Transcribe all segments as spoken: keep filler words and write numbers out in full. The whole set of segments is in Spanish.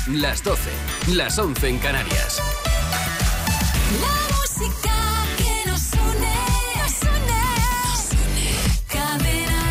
las doce, las once en Canarias. La música que nos une, nos une, nos une. Cadena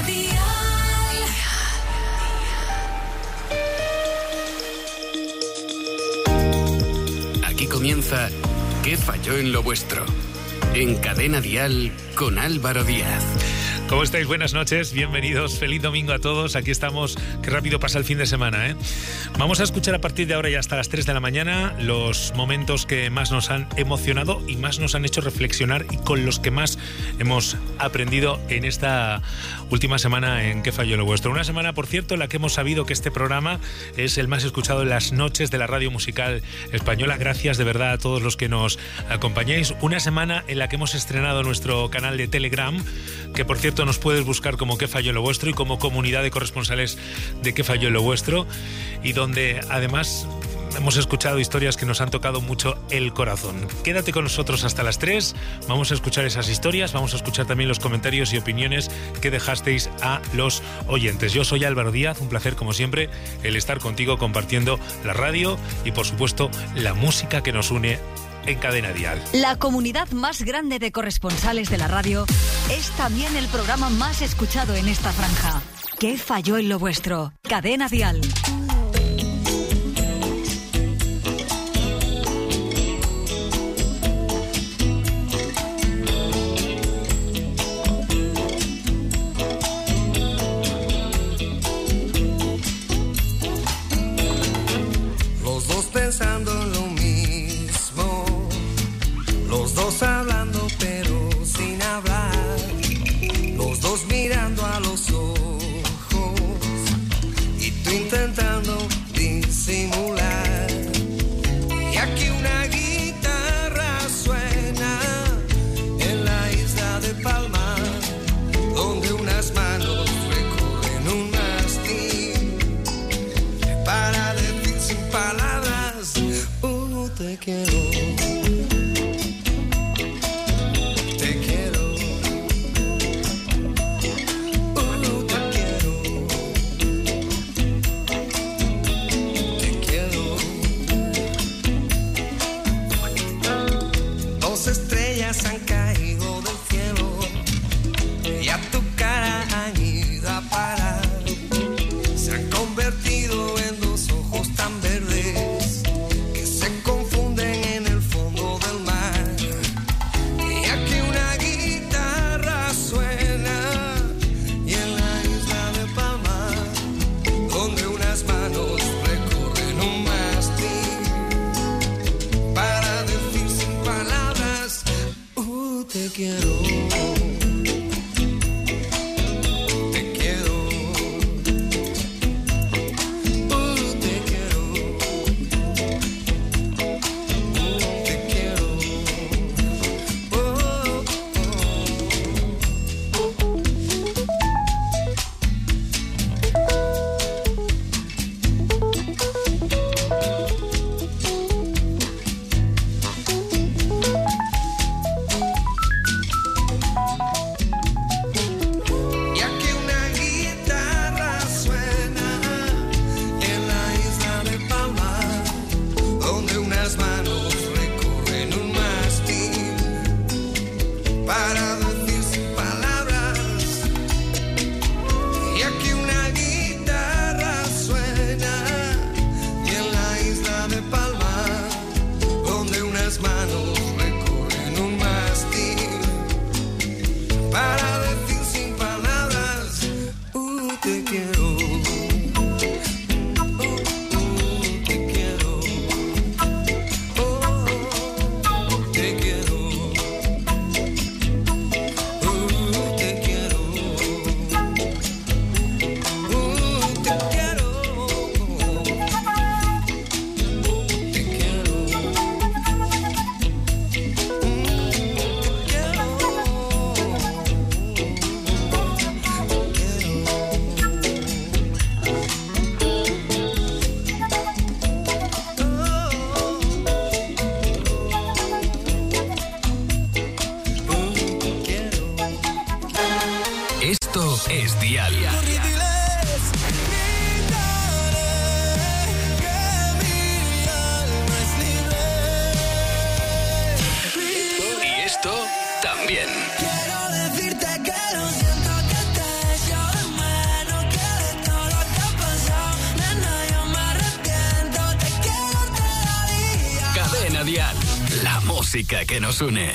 Dial. Aquí comienza ¿Qué falló en lo vuestro? En Cadena Dial con Álvaro Díaz. ¿Cómo estáis? Buenas noches, bienvenidos, feliz domingo a todos. Aquí estamos, qué rápido pasa el fin de semana, ¿eh? Vamos a escuchar a partir de ahora y hasta las tres de la mañana los momentos que más nos han emocionado y más nos han hecho reflexionar y con los que más hemos aprendido en esta última semana en ¿Qué falló lo vuestro? Una semana, por cierto, en la que hemos sabido que este programa es el más escuchado en las noches de la radio musical española. Gracias de verdad a todos los que nos acompañáis. Una semana en la que hemos estrenado nuestro canal de Telegram, que por cierto nos puedes buscar como ¿Qué falló en lo vuestro? Y como comunidad de corresponsales de ¿Qué falló en lo vuestro? Y donde además hemos escuchado historias que nos han tocado mucho el corazón. Quédate con nosotros hasta las tres, vamos a escuchar esas historias, vamos a escuchar también los comentarios y opiniones que dejasteis a los oyentes. Yo soy Álvaro Díaz, un placer como siempre el estar contigo compartiendo la radio y por supuesto la música que nos une en Cadena Dial. La comunidad más grande de corresponsales de la radio es también el programa más escuchado en esta franja. ¿Qué falló en lo vuestro? Cadena Dial. Los dos pensando en lo mismo, los dos hablando pero sin hablar, los dos mirando a los ojos y tú intentando disimular. Y aquí una guitarra suena en la isla de Palma, donde unas manos recorren un mástil para decir sin palabras, oh, te quiero. Han caído del cielo y a tu cara han ido a parar. Se han convertido en dos ojos tan verdes que se confunden en el fondo del mar. Y aquí una guitarra suena y en la isla de Palma, donde unas manos recorren un mástil para decir sin palabras, te quiero. Te quiero. Uh, te quiero. Uh, te quiero. Oh, oh. es Dial. también. Quiero decirte que lo siento, que te echo de menos, que de todo lo que ha pasado, nena, yo me arrepiento, te quiero todavía. Cadena Dial, la música que nos une.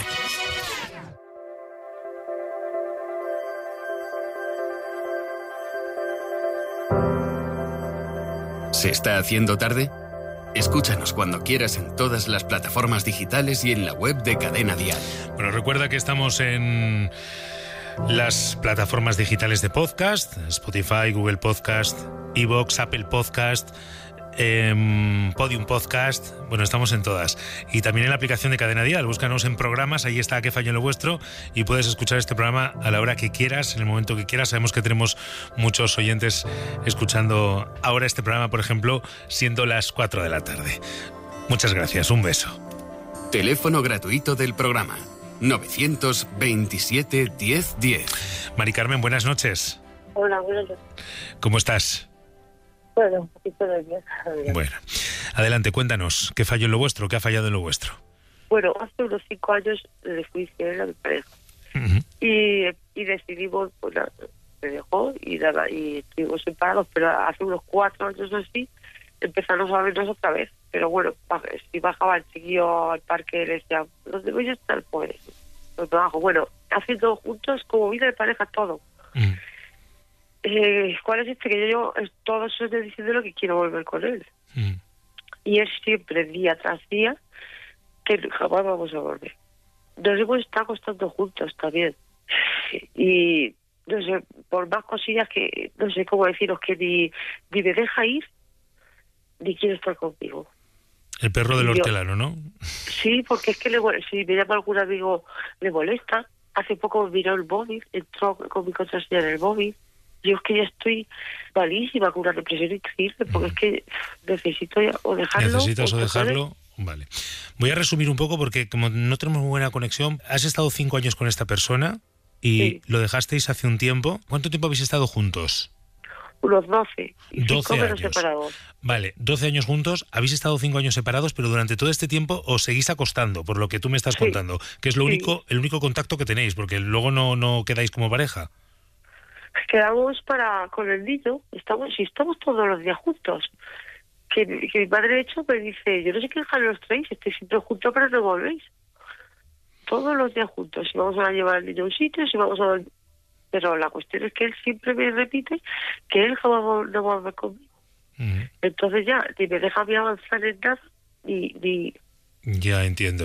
¿Se está haciendo tarde? Escúchanos cuando quieras en todas las plataformas digitales y en la web de Cadena Dial. Bueno, recuerda que estamos en las plataformas digitales de podcast, Spotify, Google Podcast, iVoox, Apple Podcast, eh, Podium Podcast. Bueno, estamos en todas. Y también en la aplicación de Cadena Dial. Búscanos en programas, ahí está ¿Qué fallo en lo vuestro? Y puedes escuchar este programa a la hora que quieras, en el momento que quieras. Sabemos que tenemos muchos oyentes escuchando ahora este programa, por ejemplo, siendo las cuatro de la tarde. Muchas gracias, un beso. Teléfono gratuito del programa novecientos veintisiete diez diez. Mari Carmen, buenas noches. Hola, buenas noches. ¿Cómo estás? Bueno, un poquito de bien. Bueno, adelante, cuéntanos, ¿qué falló en lo vuestro? ¿Qué ha fallado en lo vuestro? Bueno, hace unos cinco años le fui fiel a mi pareja. Uh-huh. Y, y decidimos, pues nada, me dejó y nada, y estuvimos separados, pero hace unos cuatro años o así empezamos a vernos otra vez. Pero bueno, si bajaba el chiquillo al parque, le decía, ¿dónde voy a estar? Pues, por trabajo. Bueno, haciendo juntos como vida de pareja todo. Uh-huh. Eh, ¿Cuál es este? Que yo, yo todo eso estoy diciendo lo que quiero volver con él. Uh-huh. Y es siempre, día tras día, que jamás vamos a volver. Nos hemos estado acostando juntos también. Y, no sé, por más cosillas que, no sé cómo deciros, que ni, ni me deja ir, ni quiere estar conmigo. El perro del Yo, hortelano, ¿no? Sí, porque es que le, si me llama algún amigo, le molesta. Hace poco miró el móvil, entró con mi contraseña en el móvil. Yo es que ya estoy malísima, con una depresión increíble, porque es que necesito ya, o dejarlo... ¿Necesitas o, o dejarlo? Vale. Voy a resumir un poco porque como no tenemos muy buena conexión, has estado cinco años con esta persona y sí. Lo dejasteis hace un tiempo. ¿Cuánto tiempo habéis estado juntos? Unos doce. Y doce cinco años. Separados. Vale, doce años juntos, habéis estado cinco años separados, pero durante todo este tiempo os seguís acostando, por lo que tú me estás sí. contando, que es lo sí. único, el único contacto que tenéis, porque luego no, no quedáis como pareja. Quedamos para con el niño, estamos, si estamos todos los días juntos. Que, que mi madre de hecho me dice, yo no sé qué dejar los traéis, estoy siempre juntos pero no volvéis. Todos los días juntos, si vamos a llevar al niño a un sitio, si vamos a... Pero la cuestión es que él siempre me repite que él jamás no va a volver conmigo. Uh-huh. Entonces ya, ni me deja a mí avanzar en nada, ni, ni... Ya entiendo.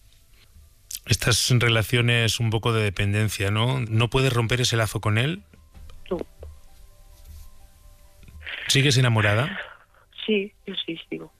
Estas relaciones un poco de dependencia, ¿no? ¿No puedes romper ese lazo con él? No. ¿Sigues enamorada? Sí, yo sí sigo.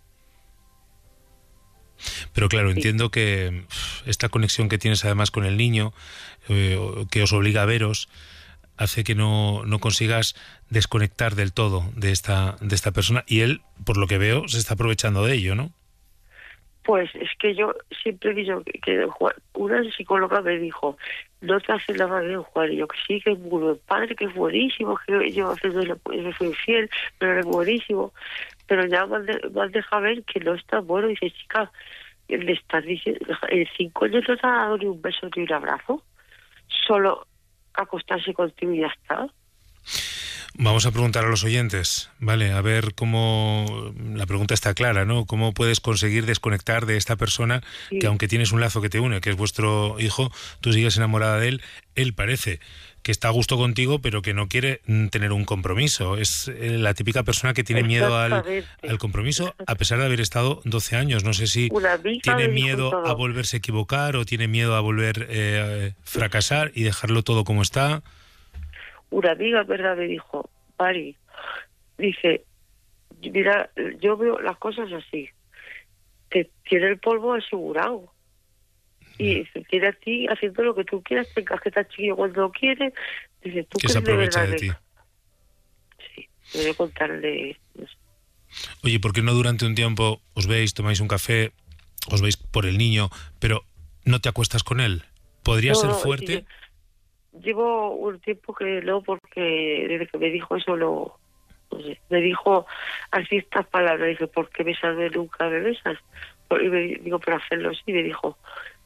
Pero claro, entiendo que esta conexión que tienes además con el niño, eh, que os obliga a veros, hace que no, no consigas desconectar del todo de esta, de esta persona, y él, por lo que veo, se está aprovechando de ello, ¿no? Pues es que yo siempre he dicho que, que Juan, una psicóloga me dijo, no te haces nada bien, Juan, y yo que sí, que es muy buen padre, que es buenísimo, que yo haciéndole, yo soy fiel, pero es buenísimo, pero ya me has dejado ver que no está bueno. Dice, chica, le estás diciendo, en cinco años no te ha dado ni un beso ni un abrazo, solo acostarse contigo y ya está. Vamos a preguntar a los oyentes, ¿vale? A ver cómo... La pregunta está clara, ¿no? ¿Cómo puedes conseguir desconectar de esta persona sí. que aunque tienes un lazo que te une, que es vuestro hijo, tú sigues enamorada de él, él parece que está a gusto contigo, pero que no quiere tener un compromiso? Es la típica persona que tiene miedo al, al compromiso, a pesar de haber estado doce años. No sé si tiene miedo a volverse a equivocar o tiene miedo a volver eh, a fracasar y dejarlo todo como está. Una amiga, ¿verdad?, me dijo, Mari, dice, mira, yo veo las cosas así, te tiene el polvo asegurado y se tiene a ti haciendo lo que tú quieras, te encasquetas chiquillo cuando quieres, dice, tú que se aprovecha de, de ti. Sí, me voy a contarle. No sé. Oye, ¿por qué no durante un tiempo os veis, tomáis un café, os veis por el niño, pero no te acuestas con él? ¿Podría no, ser no, fuerte? Sí, llevo un tiempo que no, porque desde que me dijo eso, lo, no sé, me dijo así estas palabras, dije, ¿por qué besarme nunca me besas? Y me digo, pero hacerlo sí, me dijo,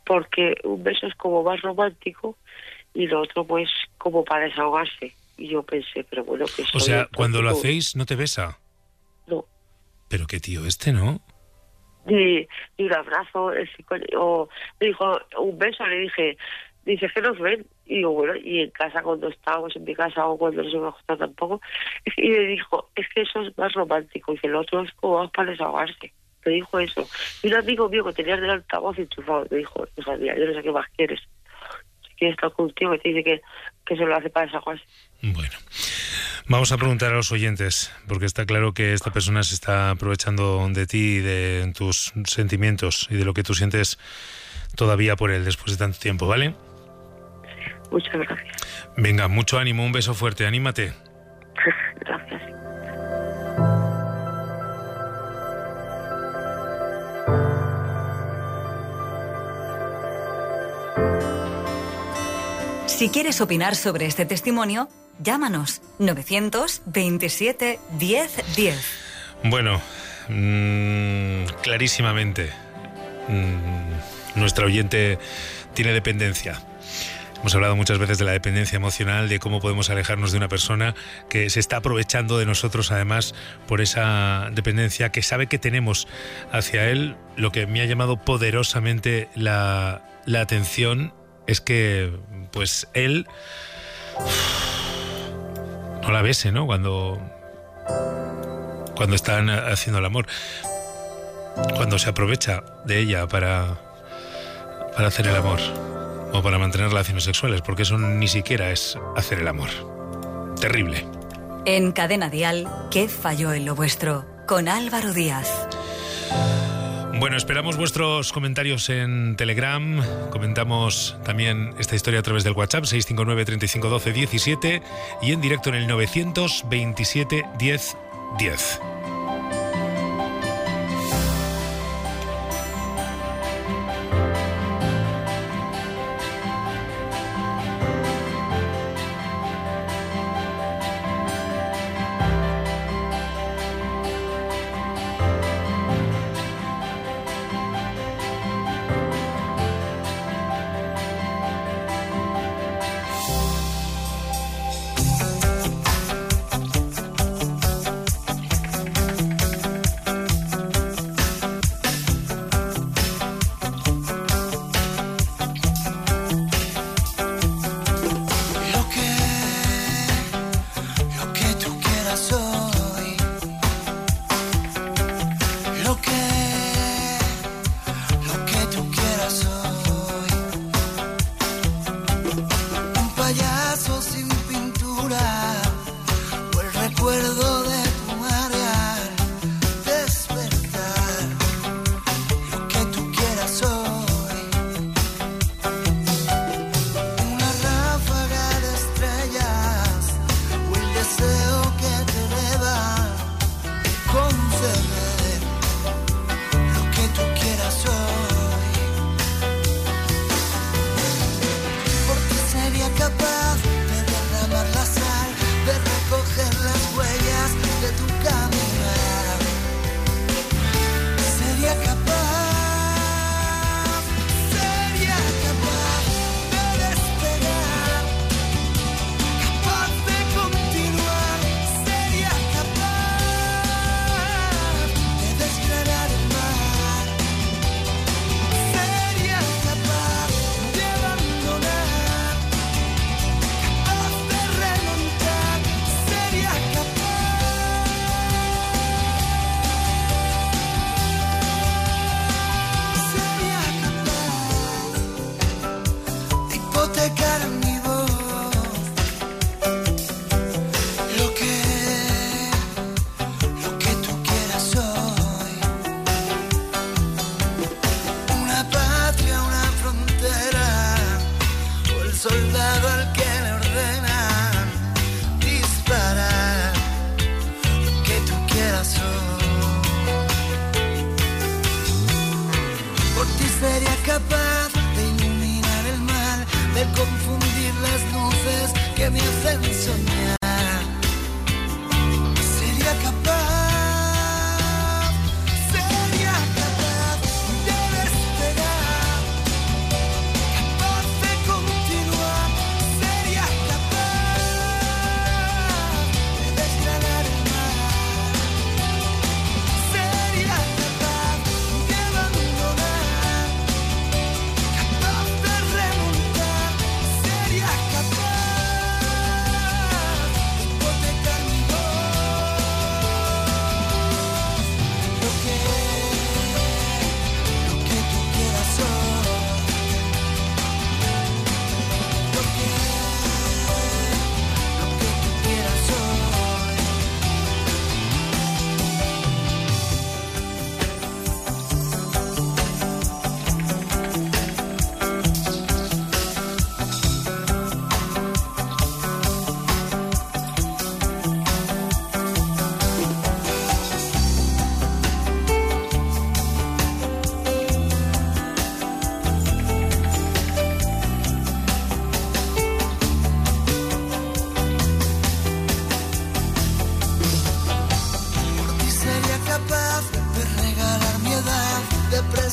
porque un beso es como más romántico y lo otro pues como para desahogarse. Y yo pensé, pero bueno, que O sea, cuando lo tipo... hacéis, ¿no te besa? No. Pero qué tío este, ¿no? Ni, ni un abrazo, el psicólogo, o me dijo un beso, le dije, dice que nos ven, y digo, bueno, y en casa cuando estábamos en mi casa o cuando nos hemos acostado tampoco, y me dijo, es que eso es más romántico, y que el otro es como más para desahogarse, me dijo eso. Y un amigo mío que tenía el altavoz enchufado, me dijo, o sea, mira, yo no sé qué más quieres, si quieres estar contigo, que te dice que, que se lo hace para desahogarse. Bueno, vamos a preguntar a los oyentes, porque está claro que esta persona se está aprovechando de ti y de tus sentimientos y de lo que tú sientes todavía por él después de tanto tiempo, ¿vale? Muchas gracias. Venga, mucho ánimo, un beso fuerte, anímate. Gracias. Si quieres opinar sobre este testimonio, llámanos novecientos veintisiete diez diez. Bueno, mmm, clarísimamente, mmm, nuestra oyente tiene dependencia. Hemos hablado muchas veces de la dependencia emocional, de cómo podemos alejarnos de una persona que se está aprovechando de nosotros, además, por esa dependencia que sabe que tenemos hacia él. Lo que me ha llamado poderosamente la, la atención es que, pues, él no la bese, ¿no? Cuando, cuando están haciendo el amor. Cuando se aprovecha de ella para, para hacer el amor. O para mantener relaciones sexuales, porque eso ni siquiera es hacer el amor. Terrible. En Cadena Dial, ¿qué falló en lo vuestro? Con Álvaro Díaz. Bueno, esperamos vuestros comentarios en Telegram. Comentamos también esta historia a través del WhatsApp seis cinco nueve, treinta y cinco, doce, diecisiete y en directo en el novecientos veintisiete diez diez. Payaso sin pintura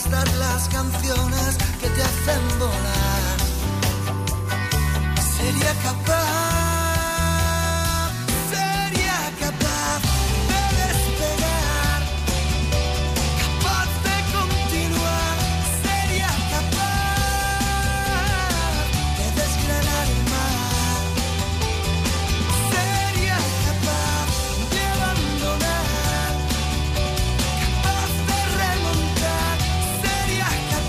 están las canciones que te hacen volar. Sería capaz, sería capaz de despegar, capaz de continuar, sería capaz de desgranar el mar, sería capaz de abandonar, capaz de remontar, sería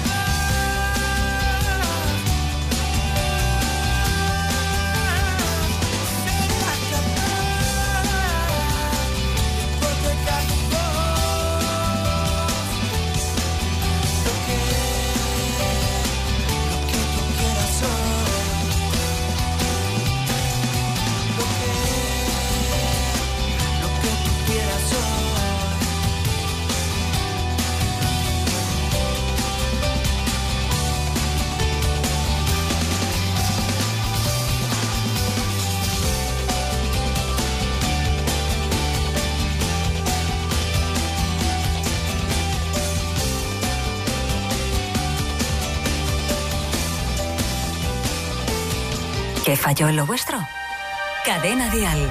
¿Qué falló en lo vuestro? Cadena Dial.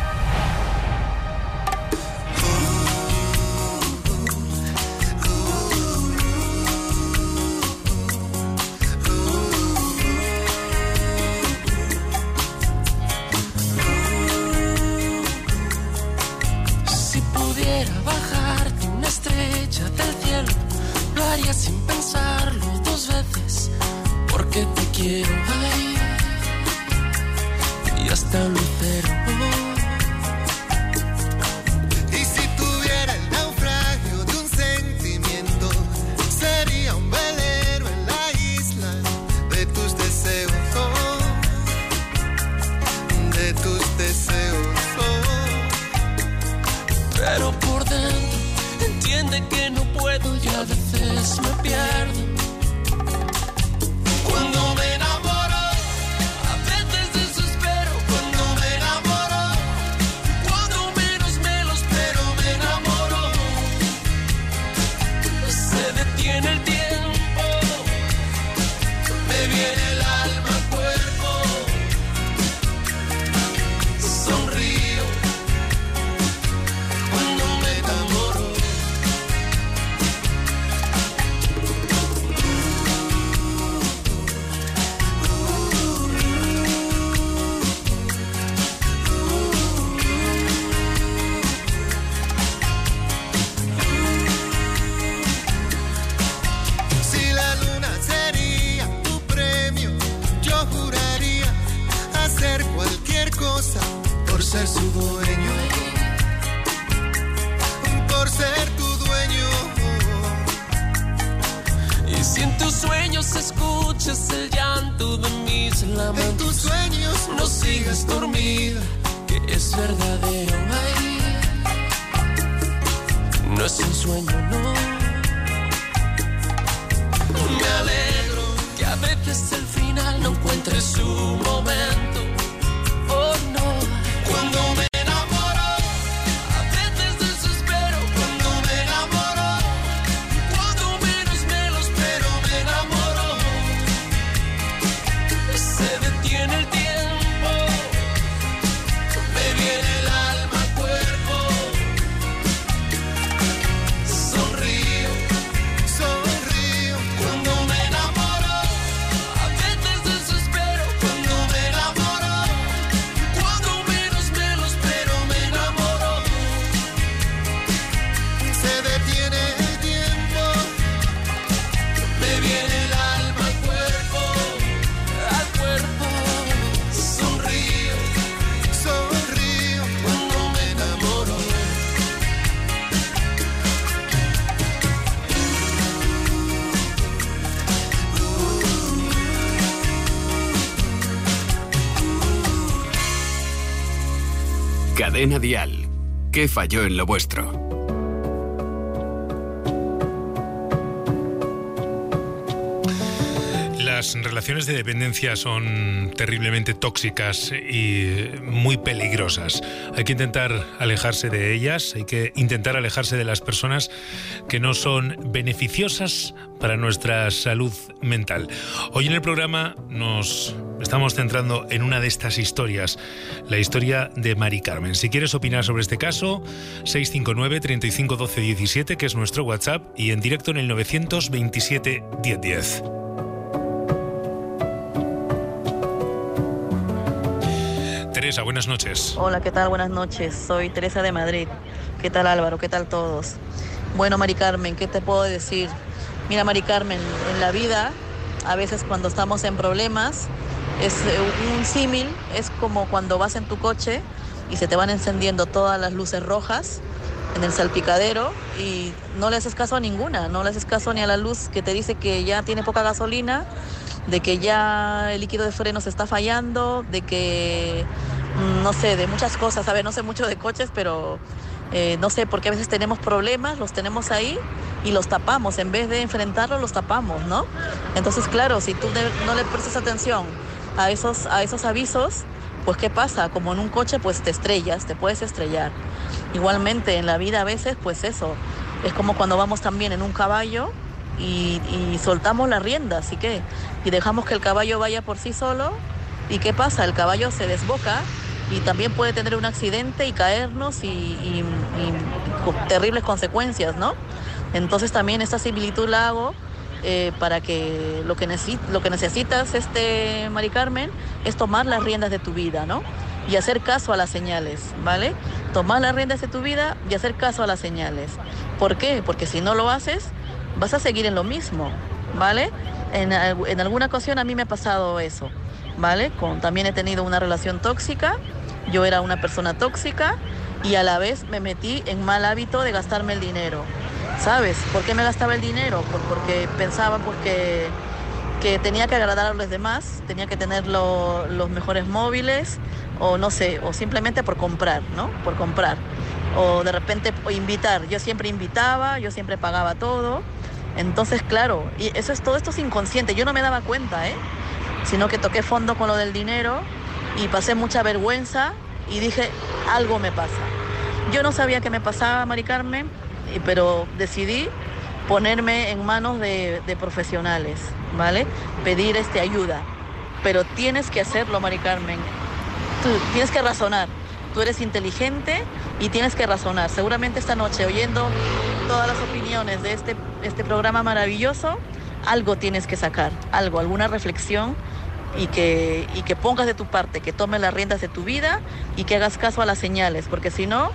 Si pudiera bajarte una estrella del cielo, lo haría sin pensarlo dos veces, porque te quiero ahí. Y hasta un lucero. Y si tuviera el naufragio de un sentimiento, sería un velero en la isla de tus deseos, oh, de tus deseos, oh. Pero por dentro entiende que no puedo y a veces me pierdo. Cuando me enamoro, a veces desespero. Cuando me enamoro, cuando menos me lo espero, me enamoro. Se detiene el tiempo, me viene el alma al cuerpo. Sonrío cuando me enamoro. Si la luna sería tu premio, yo juraría hacer cualquier cosa por ser su dueño, por ser tu dueño. Y si en tus sueños escuchas el llanto de mis En lamentos, tus sueños no sigas dormida, que es verdadero. Ay, no es un sueño, no. Me alegro que a veces el final no encuentre su momento. Oh no, cuando me enamoro, a veces desespero. Cuando me enamoro, cuando menos me lo espero, me enamoro. Se detiene el tiempo, me viene el alma al cuerpo. Sonrío, sonrío cuando me enamoro, a veces desespero. Cuando me enamoro, cuando menos me lo espero, me enamoro. se detiene el tiempo, Me viene el alma al cuerpo, al cuerpo. Sonrío sonrío cuando me enamoro. Cadena Dial. ¿Qué falló en lo vuestro? Las relaciones de dependencia son terriblemente tóxicas y muy peligrosas. Hay que intentar alejarse de ellas, hay que intentar alejarse de las personas que no son beneficiosas para nuestra salud mental. Hoy en el programa nos estamos centrando en una de estas historias, la historia de Mari Carmen. Si quieres opinar sobre este caso, seis cinco nueve, treinta y cinco, doce, diecisiete, que es nuestro WhatsApp, y en directo en el novecientos veintisiete, diez diez. Teresa, buenas noches. Hola, ¿qué tal? Buenas noches. Soy Teresa de Madrid. ¿Qué tal, Álvaro? ¿Qué tal todos? Bueno, Mari Carmen, ¿qué te puedo decir? Mira, Mari Carmen, en la vida, a veces cuando estamos en problemas, es un símil, es como cuando vas en tu coche y se te van encendiendo todas las luces rojas en el salpicadero y no le haces caso a ninguna, no le haces caso ni a la luz que te dice que ya tiene poca gasolina, de que ya el líquido de frenos está fallando, de que, no sé, de muchas cosas. A ver, no sé mucho de coches, pero eh, no sé, porque a veces tenemos problemas, los tenemos ahí y los tapamos. En vez de enfrentarlos, los tapamos, ¿no? Entonces, claro, si tú de, no le prestas atención a esos, a esos avisos, pues ¿qué pasa? Como en un coche, pues te estrellas, te puedes estrellar. Igualmente, en la vida a veces, pues eso, es como cuando vamos también en un caballo y, y soltamos la rienda, así que, y dejamos que el caballo vaya por sí solo, ¿y qué pasa? El caballo se desboca y también puede tener un accidente y caernos y, y, y con terribles consecuencias, ¿no? Entonces también esta similitud la hago eh, para que lo que, necesi- lo que necesitas, este, Mari Carmen, es tomar las riendas de tu vida, ¿no? Y hacer caso a las señales, ¿vale? Tomar las riendas de tu vida y hacer caso a las señales. ¿Por qué? Porque si no lo haces, vas a seguir en lo mismo, ¿vale? En, en alguna ocasión a mí me ha pasado eso, ¿vale? Con, también he tenido una relación tóxica, yo era una persona tóxica y a la vez me metí en mal hábito de gastarme el dinero, ¿sabes? ¿Por qué me gastaba el dinero? Por, porque pensaba pues que, que tenía que agradar a los demás, tenía que tener lo, los mejores móviles, o no sé, o simplemente por comprar, ¿no? Por comprar. O de repente o invitar. Yo siempre invitaba, yo siempre pagaba todo. Entonces, claro, y eso es todo esto es inconsciente. Yo no me daba cuenta, ¿eh? Sino que toqué fondo con lo del dinero y pasé mucha vergüenza y dije, algo me pasa. Yo no sabía qué me pasaba, Mari Carmen, pero decidí ponerme en manos de, de profesionales, ¿vale? Pedir este, ayuda. Pero tienes que hacerlo, Mari Carmen. Tú tienes que razonar. Tú eres inteligente y tienes que razonar. Seguramente esta noche, oyendo todas las opiniones de este, este programa maravilloso, algo tienes que sacar, algo, alguna reflexión y que, y que pongas de tu parte, que tomes las riendas de tu vida y que hagas caso a las señales, porque si no,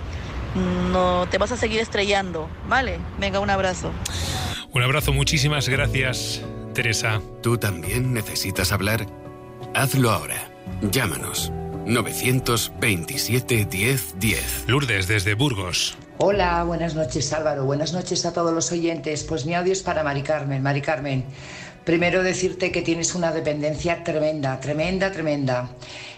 no te vas a seguir estrellando, ¿vale? Venga, un abrazo. Un abrazo, muchísimas gracias, Teresa. ¿Tú también necesitas hablar? Hazlo ahora. Llámanos. novecientos veintisiete, diez, diez. Lourdes, desde Burgos. Hola, buenas noches, Álvaro. Buenas noches a todos los oyentes. Pues mi audio es para Mari Carmen. Mari Carmen, primero decirte que tienes una dependencia tremenda, tremenda, tremenda.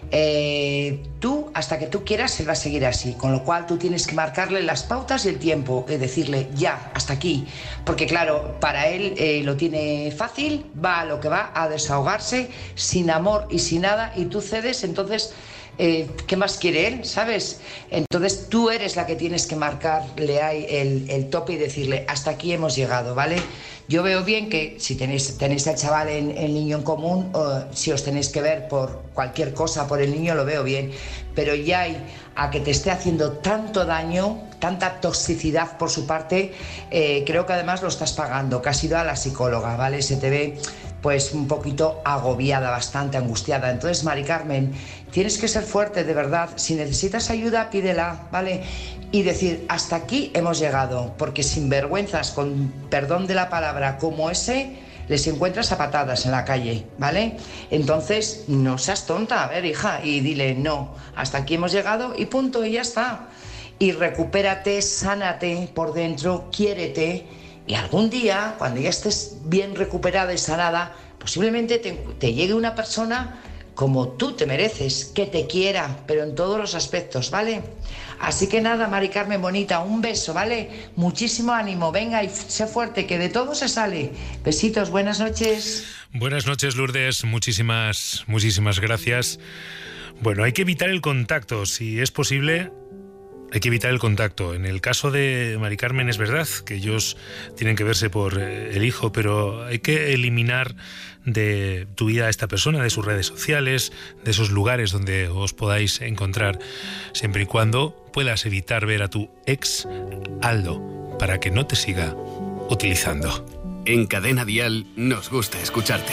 Eh, tú, hasta que tú quieras, él va a seguir así. Con lo cual tú tienes que marcarle las pautas y el tiempo. Y decirle, ya, hasta aquí. Porque claro, para él eh, lo tiene fácil, va a lo que va, a desahogarse, sin amor y sin nada. Y tú cedes, entonces... Eh, ¿qué más quiere él? ¿Sabes? Entonces tú eres la que tienes que marcarle ahí el, el tope y decirle hasta aquí hemos llegado, ¿vale? Yo veo bien que si tenéis, tenéis al chaval en el niño en común, o si os tenéis que ver por cualquier cosa por el niño, lo veo bien, pero ya hay a que te esté haciendo tanto daño, tanta toxicidad por su parte, eh, creo que además lo estás pagando, que has ido a la psicóloga, ¿vale? Se te ve pues un poquito agobiada, bastante angustiada. Entonces, Mari Carmen, tienes que ser fuerte, de verdad. Si necesitas ayuda, pídela, ¿vale? Y decir, hasta aquí hemos llegado, porque sinvergüenzas, con perdón de la palabra, como ese, les encuentras a patadas en la calle, ¿vale? Entonces, no seas tonta, a ver, hija, y dile, no, hasta aquí hemos llegado y punto, y ya está. Y recupérate, sánate por dentro, quiérete. Y algún día, cuando ya estés bien recuperada y sanada, posiblemente te, te llegue una persona como tú te mereces, que te quiera, pero en todos los aspectos, ¿vale? Así que nada, Mari Carmen bonita, un beso, ¿vale? Muchísimo ánimo, venga y sé fuerte, que de todo se sale. Besitos, buenas noches. Buenas noches, Lourdes, muchísimas, muchísimas gracias. Bueno, hay que evitar el contacto, si es posible. Hay que evitar el contacto. En el caso de Mari Carmen es verdad que ellos tienen que verse por el hijo, pero hay que eliminar de tu vida a esta persona, de sus redes sociales, de esos lugares donde os podáis encontrar, siempre y cuando puedas evitar ver a tu ex, Aldo, para que no te siga utilizando. En Cadena Dial nos gusta escucharte.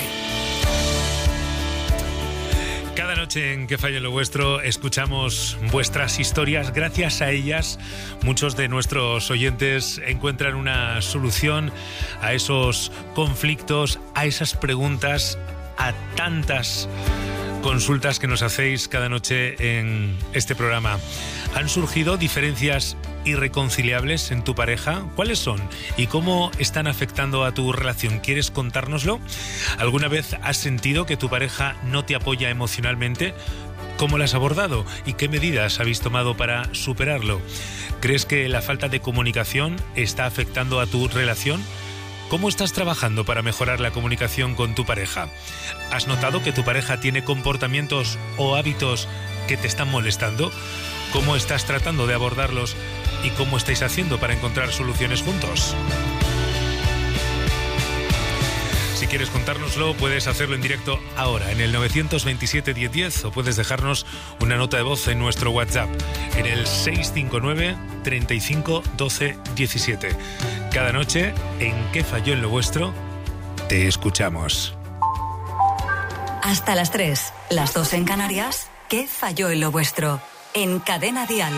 Cada noche en Que Fallo en lo Vuestro escuchamos vuestras historias. Gracias a ellas, muchos de nuestros oyentes encuentran una solución a esos conflictos, a esas preguntas, a tantas consultas que nos hacéis cada noche en este programa. ¿Han surgido diferencias irreconciliables en tu pareja? ¿Cuáles son? ¿Y cómo están afectando a tu relación? ¿Quieres contárnoslo? ¿Alguna vez has sentido que tu pareja no te apoya emocionalmente? ¿Cómo la has abordado? ¿Y qué medidas habéis tomado para superarlo? ¿Crees que la falta de comunicación está afectando a tu relación? ¿Cómo estás trabajando para mejorar la comunicación con tu pareja? ¿Has notado que tu pareja tiene comportamientos o hábitos que te están molestando? ¿Cómo estás tratando de abordarlos y cómo estáis haciendo para encontrar soluciones juntos? Si quieres contárnoslo, puedes hacerlo en directo ahora en el nueve dos siete, diez diez o puedes dejarnos una nota de voz en nuestro WhatsApp en el seis cinco nueve, treinta y cinco, doce, diecisiete. Cada noche, en ¿Qué falló en lo vuestro? Te escuchamos. Hasta las tres, las dos en Canarias, ¿Qué falló en lo vuestro? En Cadena Dial.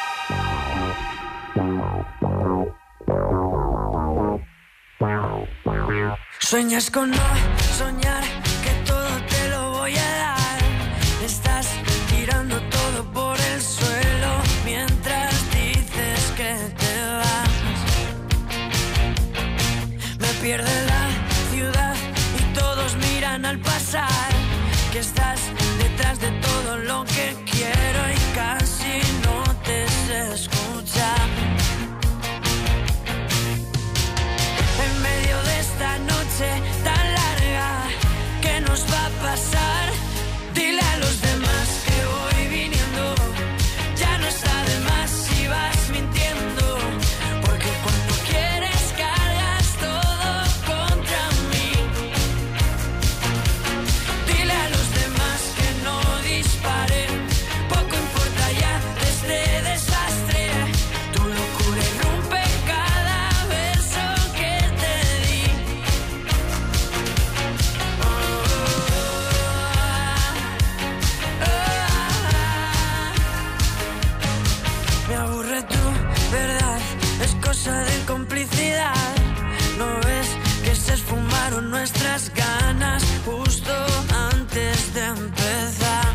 Sueñas con no soñar, que todo te lo voy a dar. Estás tirando todo por el suelo mientras dices que te vas. Me pierde la ciudad y todos miran al pasar, que estás detrás de todo lo que quiero y casi no te sé escuchar. En medio de esta noche tan larga, ¿qué nos va a pasar? Dile a los demás que voy viniendo, ya no está de más si vas mintiendo, porque cuando quieres cargas todo contra mí. Dile a los demás que no disparen, poco importa ya de este desastre, tu locura irrumpe cada verso que te di. Oh, oh, oh. Me aburre tu verdad, es cosa de complicidad. ¿No ves que se esfumaron nuestras ganas justo antes de empezar?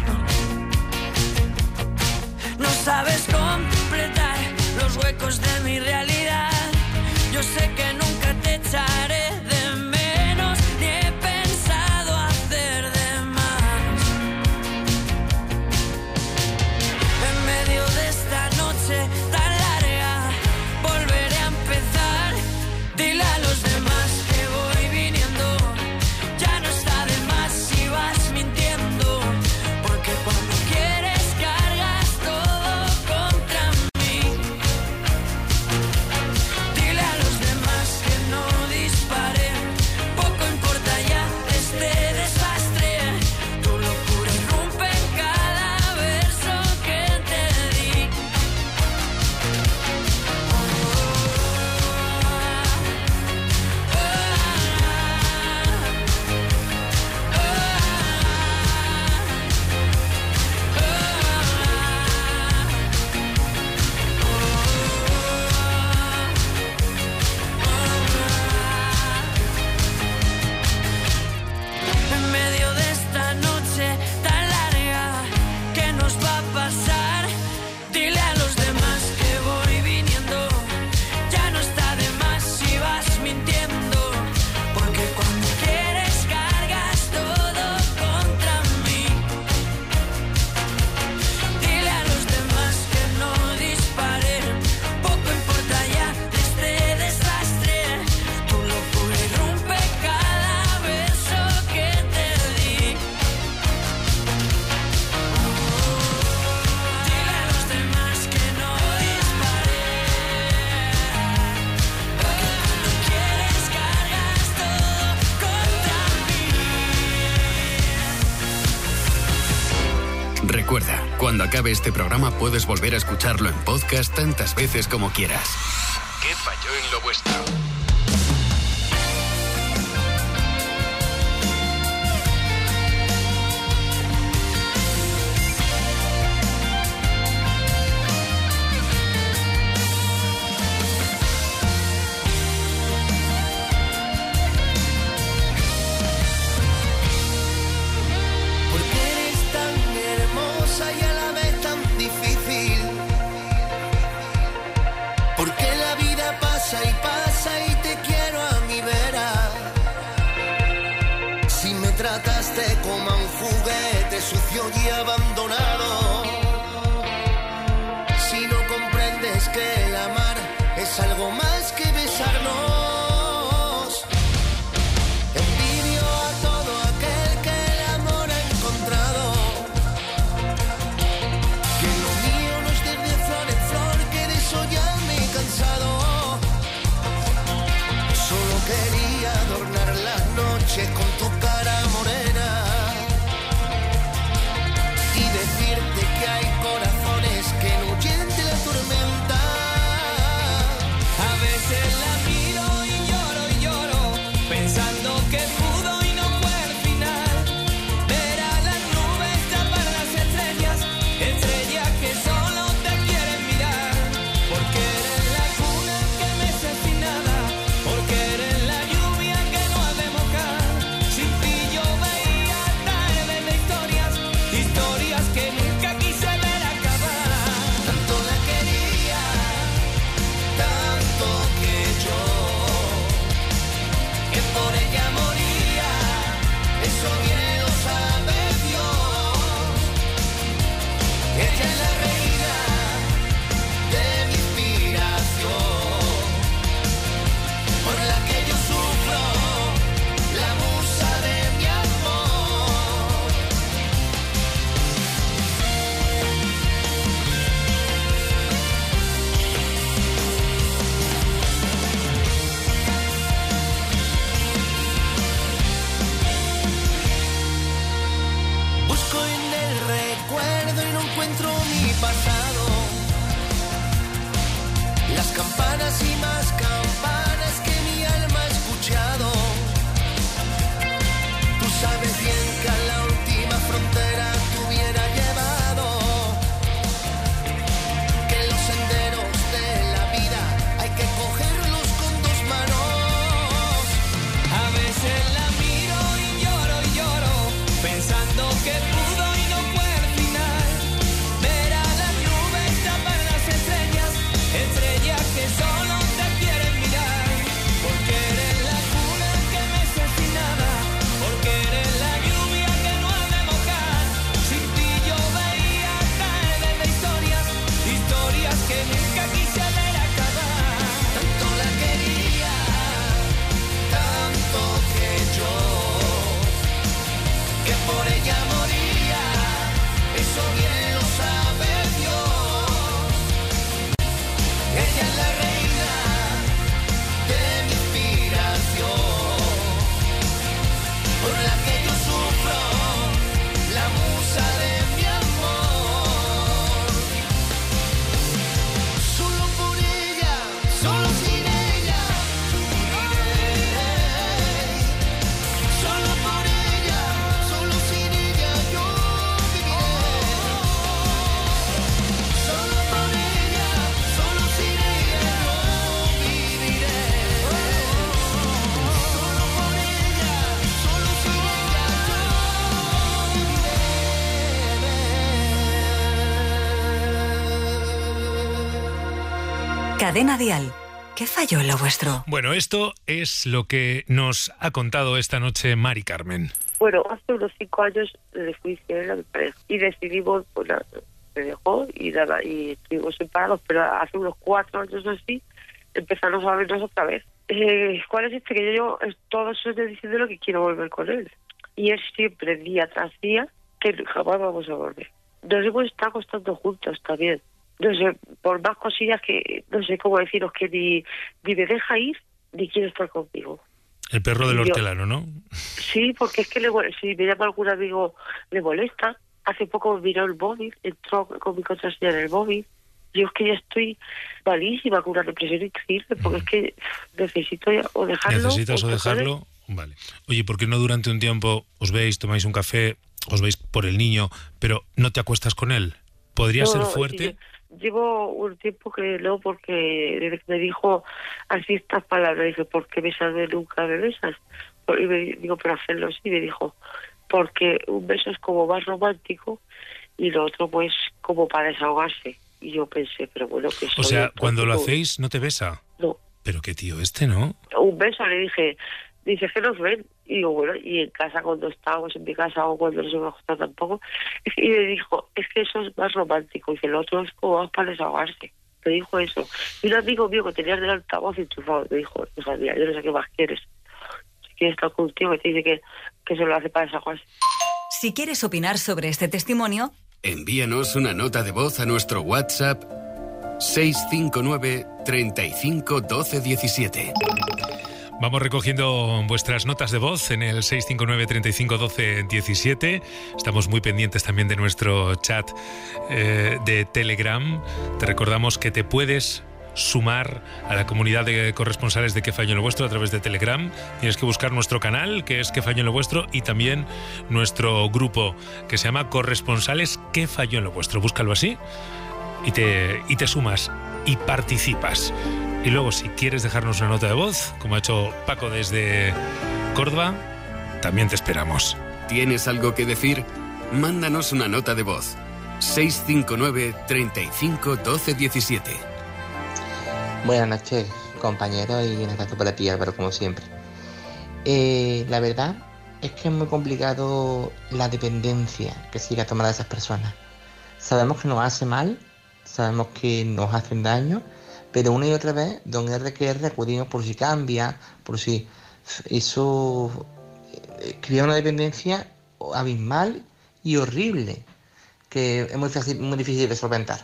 No sabes completar los huecos de mi realidad. Yo sé que nunca te echaré de menos, ni he pensado hacer de más. En medio de esta noche tan larga, volveré a empezar. Dile a los demás que voy viniendo, ya no está de más si vas mintiendo, porque cuando quieres cargas todo contra mí. acabe este programa puedes volver a escucharlo en podcast tantas veces como quieras. ¿Qué falló en lo vuestro? Y pasa y te quiero a mi vera. Si me trataste como a un juguete sucio y abandonado, si no comprendes que el amar es algo más que besarnos, envidio a todo aquel que el amor ha encontrado, que lo mío no es desde flor en flor, que de eso ya me he cansado. Solo quería adornar las noches con tu cara morena y decirte que hay corazones que no huyen de la tormenta. A veces la miro y lloro y lloro, pensando que pudo y no fue el final. Ver a las nubes tapar las estrellas, estrellas que solo te quieren mirar, porque eres la cuna que mece sin nada, porque eres la lluvia que no ha de mojar. Sin ti yo veía tardes de historias, historias que nunca quise ver acabar. Tanto la quería, tanto que yo, que por ella moría, eso bien lo sabe Dios. Ella es la reina de mi inspiración, por la que yo sufro, la musa de mi amor. Busco en el recuerdo y no encuentro mi pasado, las campanas y más campanas que mi alma ha escuchado. Tú sabes bien que a la última frontera te hubiera llevado, que los senderos de la vida hay que cogerlos con dos manos. A veces la miro y lloro y lloro, pensando que pudo y no fue el final. Ver a las nubes tapar las estrellas, estrellas que solo te quieren mirar, porque eres la cuna que mece sin nada, porque eres la lluvia que no ha de mojar. Sin ti yo veía tardes de historias, historias que nunca quise ver acabar. Tanto la quería, tanto que yo, que por ella moría, eso bien lo sabe Dios. Ella es la reina de mi inspiración, por la que yo sufro, la musa de mi amor. Solo por ella, solo sin ella, viviré. Solo por ella, solo sin ella yo viviré. Solo por ella, solo sin ella yo viviré. Solo por ella, solo sin ella yo viviré. Cadena Dial. ¿Qué falló en lo vuestro? Bueno, esto es lo que nos ha contado esta noche Mari Carmen. Bueno, hace unos cinco años le fui infiel a mi pareja y decidimos, pues nada, me dejó y nada, y estuvimos separados, pero hace unos cuatro años o así empezamos a vernos otra vez. Eh, ¿Cuál es este? Que yo llevo todos esos días diciendo lo que quiero volver con él. Y es siempre, día tras día, que jamás vamos a volver. Nos hemos estado acostando juntos también. No sé, por más cosillas que, no sé cómo deciros, que ni, ni me deja ir, ni quiere estar conmigo. El perro del Y yo- hortelano, ¿no? Sí, porque es que le, mol- si me llama algún amigo, le molesta, hace poco me miró el móvil, entró con mi contraseña en el móvil. Yo es que ya estoy malísima, con una depresión increíble, porque es que necesito ya, o dejarlo... ¿Necesitas o, o dejarlo? Vale. Oye, ¿por qué no durante un tiempo os veis, tomáis un café, os veis por el niño, pero no te acuestas con él? ¿Podría no, ser no, fuerte? Sí, llevo un tiempo que no, porque desde que me dijo así estas palabras, dije, ¿por qué besarme nunca me besas? Y me digo, pero hacerlo así, me dijo, porque un beso es como más romántico y lo otro pues como para desahogarse. Y yo pensé, pero bueno, que O sea, cuando lo hacéis, ¿no te besa? No. Pero qué tío este, ¿no? Un beso, le dije, dice que nos ven. Y digo, bueno, y en casa cuando estábamos en mi casa o cuando no se me ha gustado tampoco. Y me dijo, es que eso es más romántico. Y que el otro es como más para desahogarse. Me dijo eso. Y un amigo mío que tenía el altavoz enchufado me dijo, hija mía, yo no sé qué más quieres. Si quieres estar contigo, que te dice que, que se lo hace para desahogarse. Si quieres opinar sobre este testimonio, envíanos una nota de voz a nuestro WhatsApp seis cinco nueve, treinta y cinco, doce, diecisiete. Vamos recogiendo vuestras notas de voz en el seis cinco nueve, treinta y cinco, doce, diecisiete. Estamos muy pendientes también de nuestro chat eh, de Telegram. Te recordamos que te puedes sumar a la comunidad de corresponsales de Qué Falló en lo Vuestro a través de Telegram. Tienes que buscar nuestro canal, que es Qué Falló en lo Vuestro, y también nuestro grupo, que se llama Corresponsales Qué Falló en lo Vuestro. Búscalo así y te, y te sumas y participas. Y luego, si quieres dejarnos una nota de voz, como ha hecho Paco desde Córdoba, también te esperamos. ¿Tienes algo que decir? Mándanos una nota de voz. seis cinco nueve, treinta y cinco, doce, diecisiete. Buenas noches, compañeros, y un abrazo para ti, Álvaro, como siempre. Eh, la verdad es que es muy complicado la dependencia que siga tomando esas personas. Sabemos que nos hace mal, sabemos que nos hacen daño, pero una y otra vez, don R que R, acudimos por si cambia, por si eso crea una dependencia abismal y horrible, que es muy, fácil, muy difícil de solventar.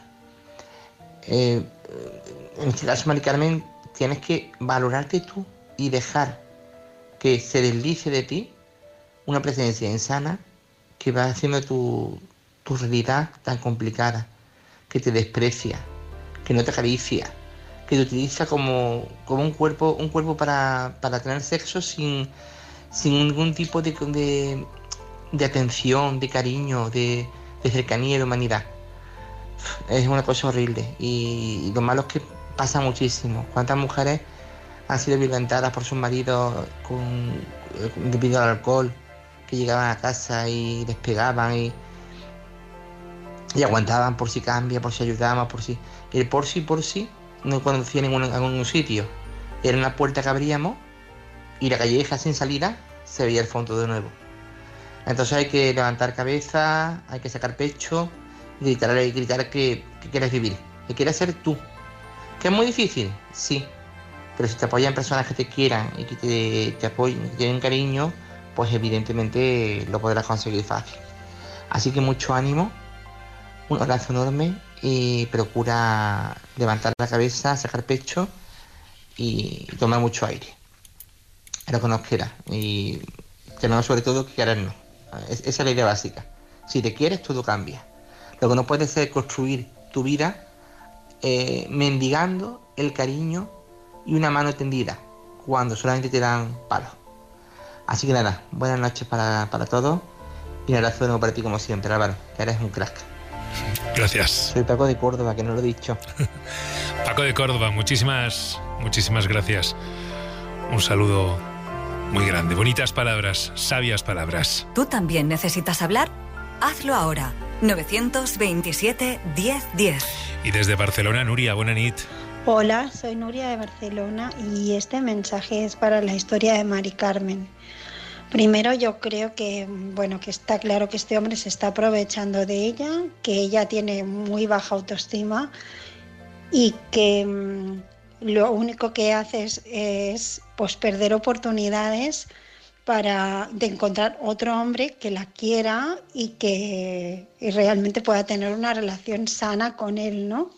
Eh, en este caso, Mari Carmen, tienes que valorarte tú y dejar que se deslice de ti una presencia insana que va haciendo tu, tu realidad tan complicada, que te desprecia, que no te acaricia, que te utiliza como, como un cuerpo un cuerpo para, para tener sexo sin, sin ningún tipo de, de, de atención, de cariño, de, de cercanía, de humanidad. Es una cosa horrible y, y lo malo es que pasa muchísimo. ¿Cuántas mujeres han sido violentadas por sus maridos con, debido al alcohol, que llegaban a casa y les pegaban y, y aguantaban por si cambia, por si ayudaban, por si... El por si, por si, no conducía en ningún, ningún sitio. Era una puerta que abríamos y la calleja sin salida se veía el fondo de nuevo. Entonces hay que levantar cabeza, hay que sacar pecho y gritar, y gritar que, que quieres vivir, que quieres ser tú. ¿Que es muy difícil? Sí. Pero si te apoyan personas que te quieran y que te, te apoyen, que te den cariño, pues evidentemente lo podrás conseguir fácil. Así que mucho ánimo, un abrazo enorme y procura levantar la cabeza, sacar pecho y tomar mucho aire. Es lo que nos queda. Y tenemos sobre todo que querernos. Esa es la idea básica. Si te quieres, todo cambia. Lo que no puedes es construir tu vida eh, mendigando el cariño y una mano tendida cuando solamente te dan palos. Así que nada, buenas noches para, para todos y un abrazo de nuevo para ti como siempre, Álvaro, que eres un crack. Gracias. Soy Paco de Córdoba, que no lo he dicho. Paco de Córdoba, muchísimas, muchísimas gracias. Un saludo muy grande. Bonitas palabras, sabias palabras. ¿Tú también necesitas hablar? Hazlo ahora. nueve dos siete, diez, diez. Y desde Barcelona, Nuria, buena nit. Hola, soy Nuria de Barcelona y este mensaje es para la historia de Mari Carmen. Primero, yo creo que, bueno, que está claro que este hombre se está aprovechando de ella, que ella tiene muy baja autoestima y que mmm, lo único que hace es, es pues, perder oportunidades para de encontrar otro hombre que la quiera y que y realmente pueda tener una relación sana con él, ¿no?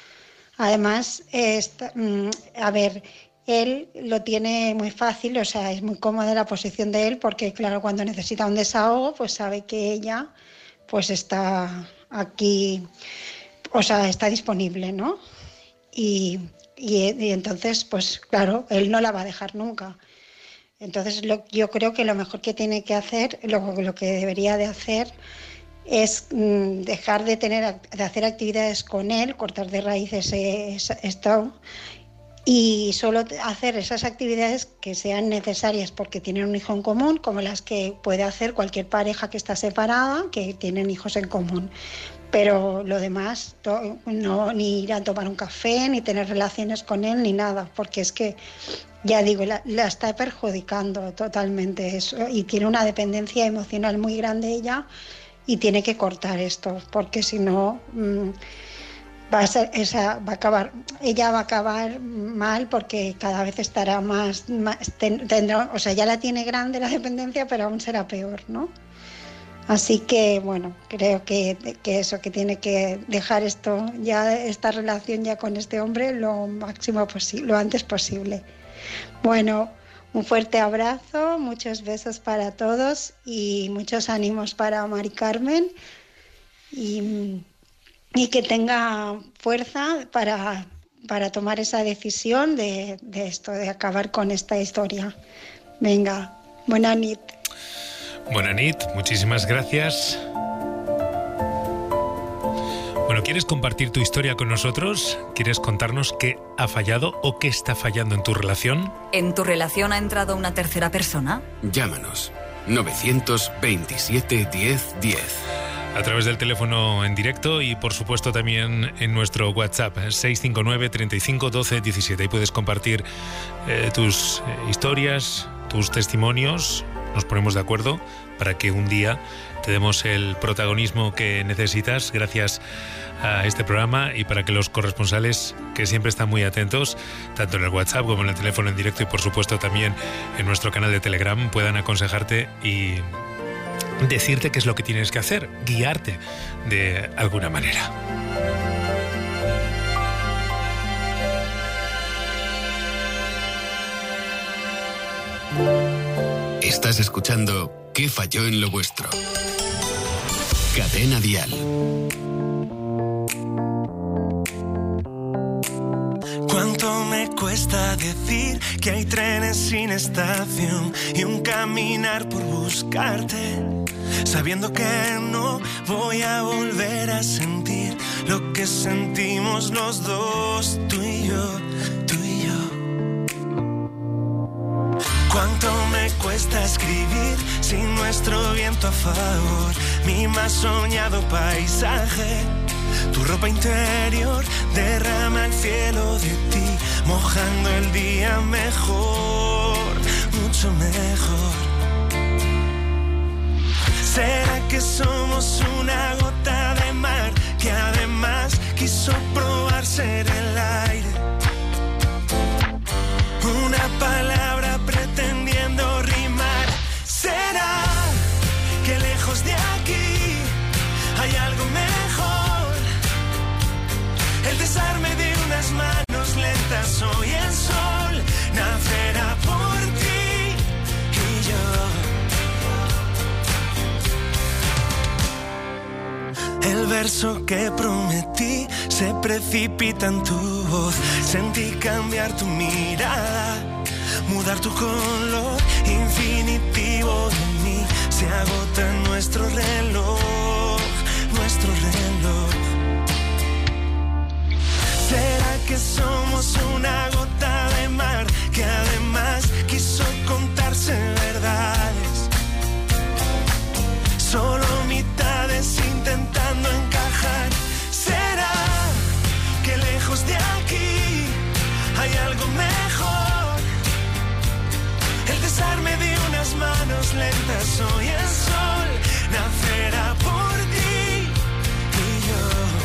Además, esta, a ver, él lo tiene muy fácil, o sea, es muy cómoda la posición de él porque, claro, cuando necesita un desahogo, pues sabe que ella pues está aquí, o sea, está disponible, ¿no? Y, y, y entonces, pues claro, él no la va a dejar nunca. Entonces lo, yo creo que lo mejor que tiene que hacer, lo, lo que debería de hacer es mmm, dejar de tener de hacer actividades con él, cortar de raíz ese, ese, esto y solo hacer esas actividades que sean necesarias porque tienen un hijo en común, como las que puede hacer cualquier pareja que está separada, que tienen hijos en común. Pero lo demás, to, no, ni ir a tomar un café, ni tener relaciones con él, ni nada, porque es que, ya digo, la, la está perjudicando totalmente eso, y tiene una dependencia emocional muy grande ella, y tiene que cortar esto, porque si no mmm, va a ser, esa, va a acabar, ella va a acabar mal, porque cada vez estará más, más ten, tendrá, o sea, ya la tiene grande la dependencia, pero aún será peor, ¿no? Así que, bueno, creo que, que eso, que tiene que dejar esto, ya esta relación ya con este hombre lo máximo posible, lo antes posible. Bueno, un fuerte abrazo, muchos besos para todos y muchos ánimos para Mari Carmen y, y que tenga fuerza para, para tomar esa decisión de, de esto, de acabar con esta historia. Venga, buena nit. Buena nit, muchísimas gracias. Bueno, ¿quieres compartir tu historia con nosotros? ¿Quieres contarnos qué ha fallado o qué está fallando en tu relación? ¿En tu relación ha entrado una tercera persona? Llámanos. novecientos veintisiete diez diez. A través del teléfono en directo y por supuesto también en nuestro WhatsApp seis cinco nueve, treinta y cinco, doce, diecisiete. Ahí puedes compartir eh, tus eh, historias, tus testimonios. Nos ponemos de acuerdo para que un día te demos el protagonismo que necesitas gracias a este programa y para que los corresponsales, que siempre están muy atentos, tanto en el WhatsApp como en el teléfono en directo y por supuesto también en nuestro canal de Telegram, puedan aconsejarte y decirte qué es lo que tienes que hacer, guiarte de alguna manera. Estás escuchando ¿Qué falló en lo vuestro? Cadena Dial. ¿Cuánto me cuesta decir que hay trenes sin estación y un caminar por buscarte? Sabiendo que no voy a volver a sentir lo que sentimos los dos, tú y yo, tú y yo. ¿Cuánto me cuesta escribir sin nuestro viento a favor? Mi más soñado paisaje, tu ropa interior derrama el cielo de ti, mojando el día mejor, mucho mejor. ¿Será que somos una gota de mar que además quiso probar ser el aire? Una palabra pretendiendo rimar. ¿Será que lejos de aquí hay algo mejor? El desarme de unas manos lentas, hoy el sol nacerá por ti y yo. El verso que prometí se precipita en tu voz. Sentí cambiar tu mirada, mudar tu color infinitivo de mí. Se agota nuestro reloj, nuestro reloj. ¿Será que somos una gota de mar que además quiso contarse verdades? Solo mitades intentando encajar. ¿Será que lejos de aquí hay algo mejor? El desarme de unas manos lentas, hoy el sol nacerá por ti y yo.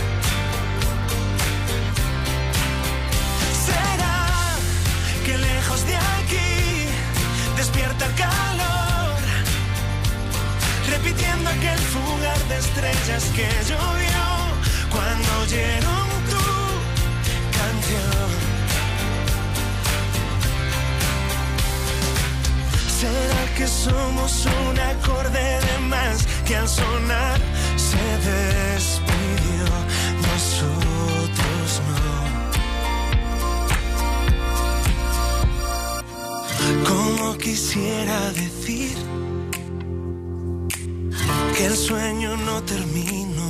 ¿Será que lejos de aquí despierta el calor? Repitiendo aquel fugar de estrellas que llovió cuando oyeron tu canción. ¿Será que somos un acorde de más que al sonar se se despidió, nosotros no. Como quisiera decir que el sueño no terminó.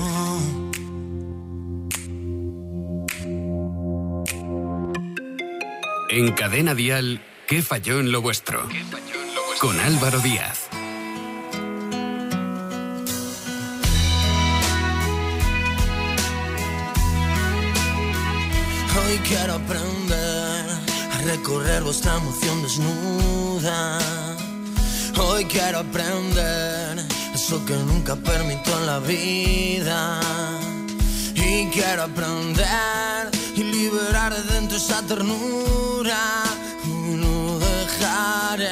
En Cadena Dial, ¿qué falló en lo vuestro? Con Álvaro Díaz. Hoy quiero aprender a recorrer vuestra emoción desnuda. Hoy quiero aprender eso que nunca permito en la vida. Y quiero aprender y liberar de dentro esa ternura. Y no dejaré,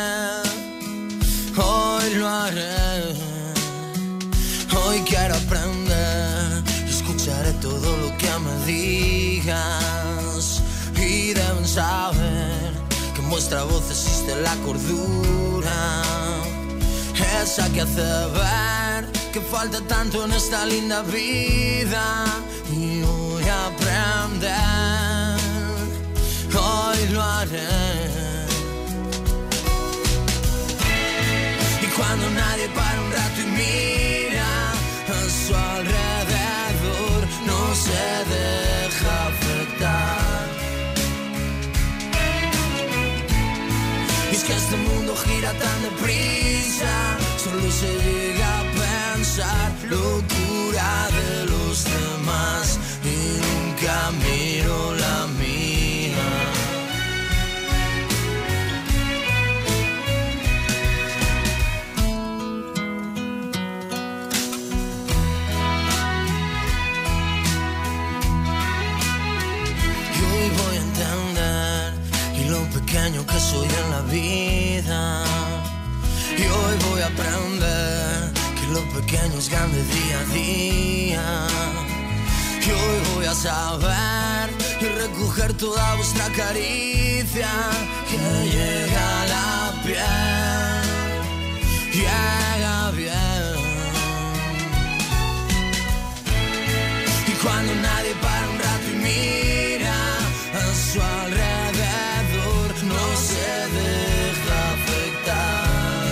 hoy lo haré. Hoy quiero aprender, escucharé todo lo que me digas. Y deben saber que en vuestra voz existe la cordura, esa que hace ver que falta tanto en esta linda vida. Y voy a aprender, hoy lo haré. Y cuando nadie para un rato y mira a su alrededor, no se deja afectar. Y es que este mundo gira tan deprisa, solo se llega a pensar locura de los demás y nunca miro la mía. Y hoy voy a entender y lo pequeño que soy en la vida. Y hoy voy a aprender que lo pequeño es grande día a día. Y hoy voy a saber y recoger toda vuestra caricia que llega a la piel, llega bien. Y cuando nadie para un rato y mira a su alrededor, no se deja afectar.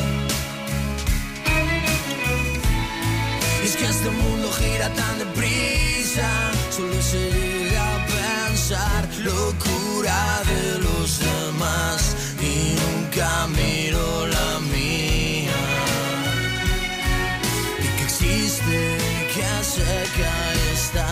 Es que este mundo gira tan deprisa, solo se llega a pensar locura de los demás y nunca miro la mía. Y que existe, que sé que ahí está.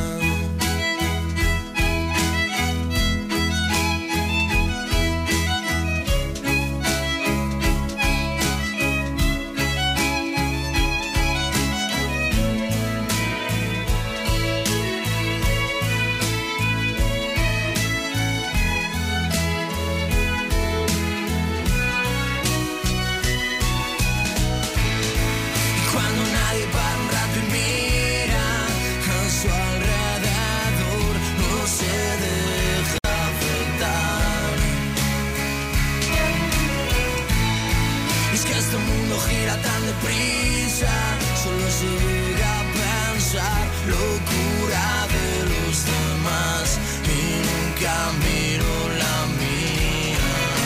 Tan deprisa, solo se llega a pensar locura de los demás y nunca miro la mía.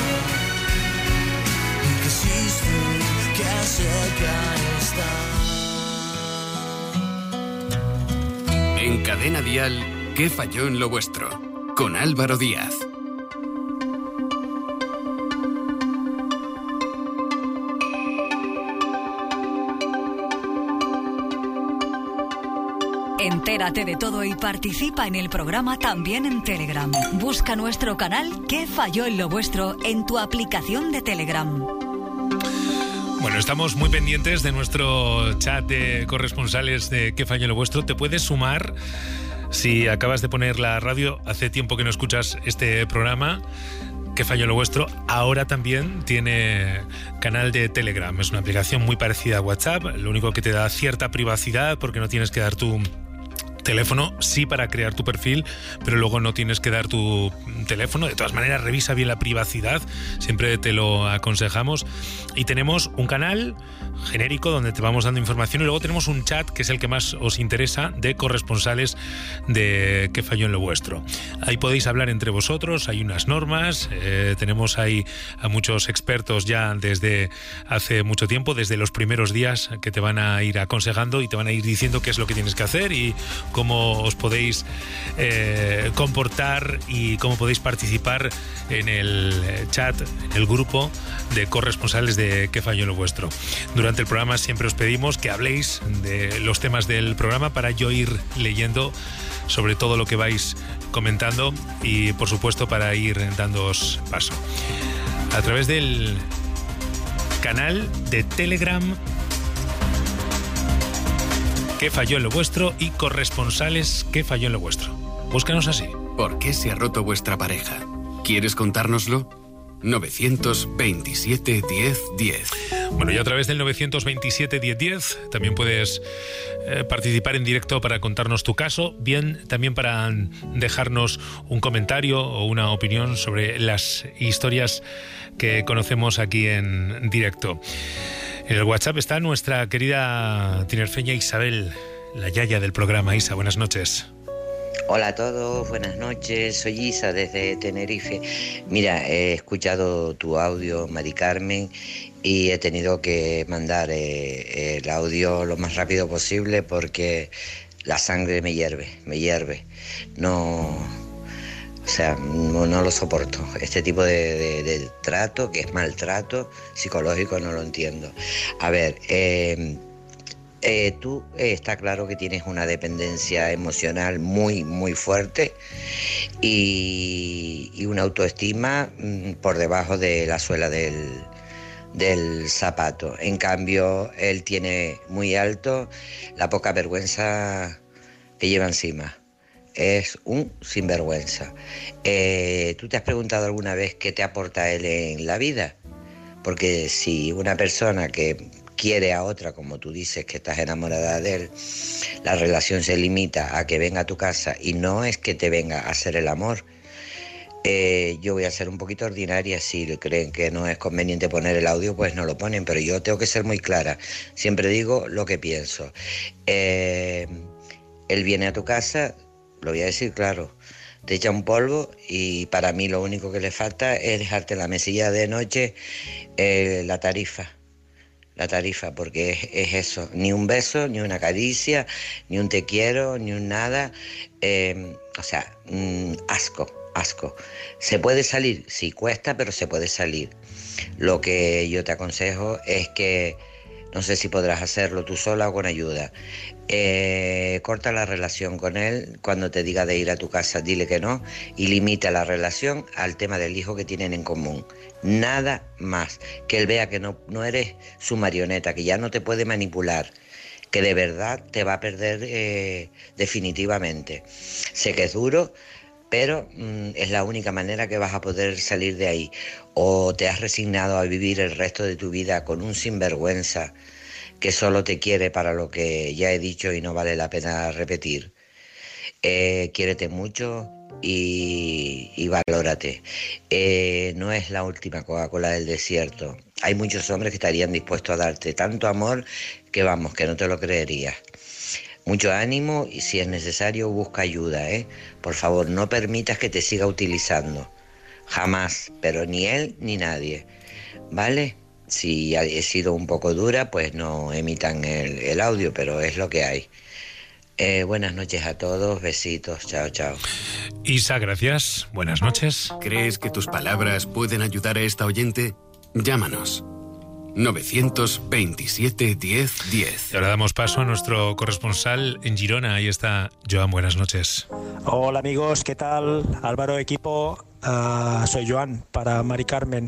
Y que existe, que sé que ahí está. En Cadena Dial, ¿qué falló en lo vuestro? Con Álvaro Díaz. Entérate de todo y participa en el programa también en Telegram. Busca nuestro canal ¿Qué falló en lo vuestro? En tu aplicación de Telegram. Bueno, estamos muy pendientes de nuestro chat de corresponsales de ¿Qué falló en lo vuestro? Te puedes sumar si acabas de poner la radio, hace tiempo que no escuchas este programa. ¿Qué falló en lo vuestro? Ahora también tiene canal de Telegram. Es una aplicación muy parecida a WhatsApp, lo único que te da cierta privacidad porque no tienes que dar tu teléfono sí para crear tu perfil, pero luego no tienes que dar tu teléfono. De todas maneras, revisa bien la privacidad, siempre te lo aconsejamos. Y tenemos un canal genérico donde te vamos dando información, y luego tenemos un chat que es el que más os interesa, de corresponsales de ¿Qué falló en lo vuestro? Ahí podéis hablar entre vosotros, hay unas normas, eh, tenemos ahí a muchos expertos ya desde hace mucho tiempo, desde los primeros días, que te van a ir aconsejando y te van a ir diciendo qué es lo que tienes que hacer y cómo os podéis eh, comportar y cómo podéis participar en el chat, en el grupo de corresponsales de ¿Qué falló en lo vuestro? Durante el programa siempre os pedimos que habléis de los temas del programa para yo ir leyendo sobre todo lo que vais comentando y, por supuesto, para ir dándoos paso. A través del canal de Telegram ¿Qué falló en lo vuestro? Y corresponsales ¿Qué falló en lo vuestro? Búscanos así. ¿Por qué se ha roto vuestra pareja? ¿Quieres contárnoslo? novecientos veintisiete diez diez. Bueno, y a través del novecientos veintisiete diez diez también puedes eh, participar en directo para contarnos tu caso, bien también para dejarnos un comentario o una opinión sobre las historias que conocemos aquí en directo. En el WhatsApp está nuestra querida tinerfeña Isabel, la yaya del programa. Isa, buenas noches. Hola a todos, buenas noches, soy Isa desde Tenerife. Mira, he escuchado tu audio, Mari Carmen, y he tenido que mandar eh, el audio lo más rápido posible porque la sangre me hierve, me hierve. No, o sea, no, no lo soporto. Este tipo de, de, de trato, que es maltrato psicológico, no lo entiendo. A ver, eh... Eh, tú eh, está claro que tienes una dependencia emocional muy, muy fuerte y, y una autoestima mmm, por debajo de la suela del, del zapato. En cambio, él tiene muy alto la poca vergüenza que lleva encima. Es un sinvergüenza. Eh, ¿Tú te has preguntado alguna vez qué te aporta él en la vida? Porque si una persona que quiere a otra, como tú dices que estás enamorada de él, la relación se limita a que venga a tu casa y no es que te venga a hacer el amor. Eh, yo voy a ser un poquito ordinaria, si creen que no es conveniente poner el audio, pues no lo ponen, pero yo tengo que ser muy clara, siempre digo lo que pienso. Eh, él viene a tu casa, lo voy a decir claro, te echa un polvo y para mí lo único que le falta es dejarte en la mesilla de noche eh, la tarifa. La tarifa, porque es, es eso, ni un beso, ni una caricia, ni un te quiero, ni un nada, eh, o sea, mm, asco, asco. ¿Se puede salir? Sí, cuesta, pero se puede salir. Lo que yo te aconsejo es que, no sé si podrás hacerlo tú sola o con ayuda, eh, corta la relación con él. Cuando te diga de ir a tu casa, dile que no y limita la relación al tema del hijo que tienen en común. Nada más, que él vea que no, no eres su marioneta, que ya no te puede manipular, que de verdad te va a perder eh, definitivamente. Sé que es duro, pero mm, es la única manera que vas a poder salir de ahí. O te has resignado a vivir el resto de tu vida con un sinvergüenza que solo te quiere para lo que ya he dicho y no vale la pena repetir. Eh, quiérete mucho y, y valórate. Eh, no es la última Coca-Cola del desierto. Hay muchos hombres que estarían dispuestos a darte tanto amor que vamos, que no te lo creerías. Mucho ánimo y si es necesario busca ayuda, ¿eh? Por favor, no permitas que te siga utilizando. Jamás, pero ni él ni nadie. ¿Vale? Si he sido un poco dura, pues no emitan el, el audio, pero es lo que hay. Eh, buenas noches a todos, besitos, chao, chao. Isa, gracias, buenas noches. ¿Crees que tus palabras pueden ayudar a esta oyente? Llámanos. novecientos veintisiete diez diez. Y ahora damos paso a nuestro corresponsal en Girona. Ahí está Joan, buenas noches. Hola amigos, ¿qué tal? Álvaro, equipo, uh, soy Joan para Mari Carmen.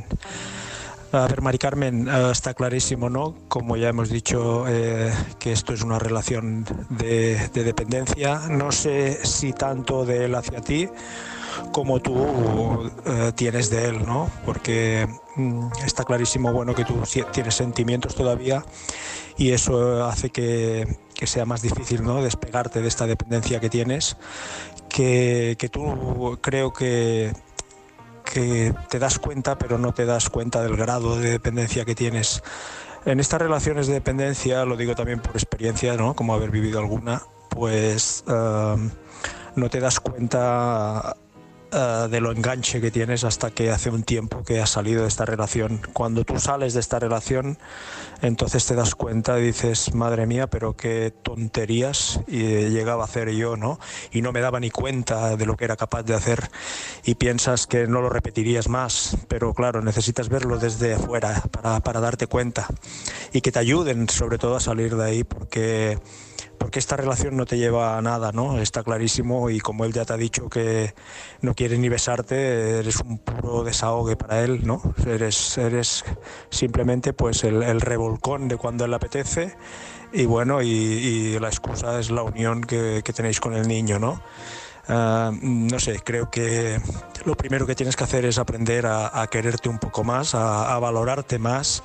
A ver, Mari Carmen, uh, está clarísimo, ¿no? Como ya hemos dicho, eh, que esto es una relación de, de dependencia. No sé si tanto de él hacia ti como tú uh, tienes de él, ¿no? Porque um, está clarísimo, bueno, que tú tienes sentimientos todavía y eso hace que, que sea más difícil, ¿no?, despegarte de esta dependencia que tienes, que, que tú creo que, que te das cuenta, pero no te das cuenta del grado de dependencia que tienes. En estas relaciones de dependencia, lo digo también por experiencia, ¿no?, como haber vivido alguna, pues uh, no te das cuenta uh, de lo enganche que tienes hasta que hace un tiempo que has salido de esta relación. Cuando tú sales de esta relación, entonces te das cuenta y dices, madre mía, pero qué tonterías llegaba a hacer yo, ¿no? Y no me daba ni cuenta de lo que era capaz de hacer, y piensas que no lo repetirías más, pero claro, necesitas verlo desde afuera para, para darte cuenta, y que te ayuden sobre todo a salir de ahí, porque... porque esta relación no te lleva a nada, ¿no? Está clarísimo, y como él ya te ha dicho que no quiere ni besarte, eres un puro desahogue para él, ¿no? Eres, eres simplemente pues el, el revolcón de cuando él le apetece, y bueno, y, y la excusa es la unión que, que tenéis con el niño, ¿no? Uh, no sé, creo que lo primero que tienes que hacer es aprender a, a quererte un poco más, a, a valorarte más,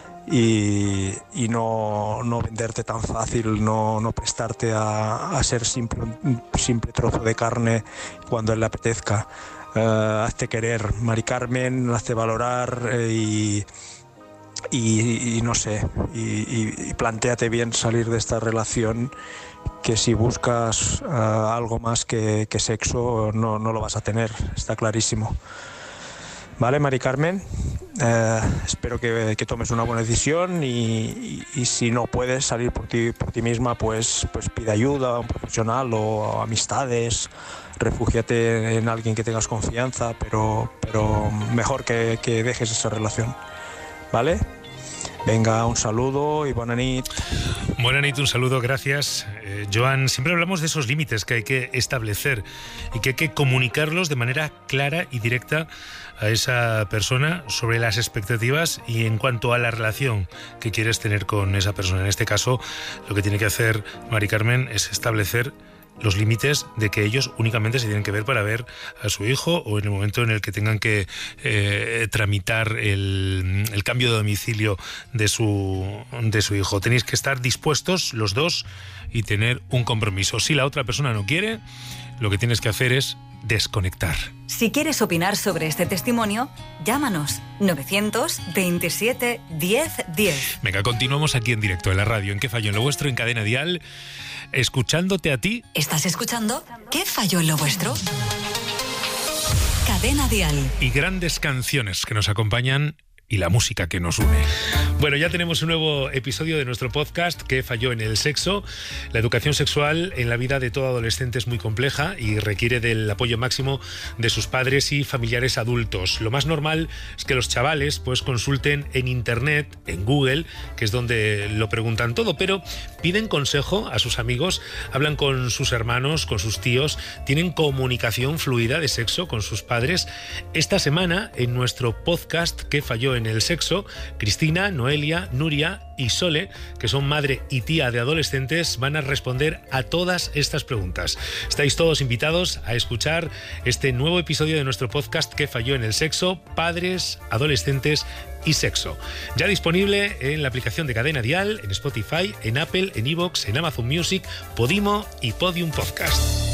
y, y no, no venderte tan fácil, no, no prestarte a, a ser simple, un simple trozo de carne cuando él le apetezca. Uh, hazte querer, Mari Carmen, hazte valorar, eh, y, y, y no sé, y, y, y plantéate bien salir de esta relación, que si buscas uh, algo más que, que sexo no, no lo vas a tener, está clarísimo. Vale, Mari Carmen, eh, espero que, que tomes una buena decisión, y, y, y si no puedes salir por ti, por ti misma, pues, pues pide ayuda a un profesional o a amistades, refúgiate en alguien que tengas confianza, pero, pero mejor que, que dejes esa relación, ¿vale? Venga, un saludo y buena nit. Buena nit, un saludo, gracias. Eh, Joan, siempre hablamos de esos límites que hay que establecer y que hay que comunicarlos de manera clara y directa a esa persona sobre las expectativas y en cuanto a la relación que quieres tener con esa persona. En este caso, lo que tiene que hacer Mari Carmen es establecer los límites de que ellos únicamente se tienen que ver para ver a su hijo, o en el momento en el que tengan que eh, tramitar el, el cambio de domicilio de su, de su hijo. Tenéis que estar dispuestos los dos y tener un compromiso. Si la otra persona no quiere, lo que tienes que hacer es desconectar. Si quieres opinar sobre este testimonio, llámanos novecientos veintisiete diez diez. Venga, continuamos aquí en directo en la radio, en ¿Qué falló en lo vuestro? En Cadena Dial, escuchándote a ti. ¿Estás escuchando? ¿Qué falló en lo vuestro? Cadena Dial. Y grandes canciones que nos acompañan y la música que nos une. Bueno, ya tenemos un nuevo episodio de nuestro podcast, ¿Qué falló en el sexo? La educación sexual en la vida de todo adolescente es muy compleja y requiere del apoyo máximo de sus padres y familiares adultos. Lo más normal es que los chavales pues consulten en internet, en Google, que es donde lo preguntan todo, pero piden consejo a sus amigos, hablan con sus hermanos, con sus tíos, tienen comunicación fluida de sexo con sus padres. Esta semana, en nuestro podcast, ¿Qué falló en el sexo?, Cristina, Noelia, Nuria y Sole, que son madre y tía de adolescentes, van a responder a todas estas preguntas. Estáis todos invitados a escuchar este nuevo episodio de nuestro podcast ¿Qué falló en el sexo? Padres, adolescentes y sexo. Ya disponible en la aplicación de Cadena Dial, en Spotify, en Apple, en iVoox, en Amazon Music, Podimo y Podium Podcast.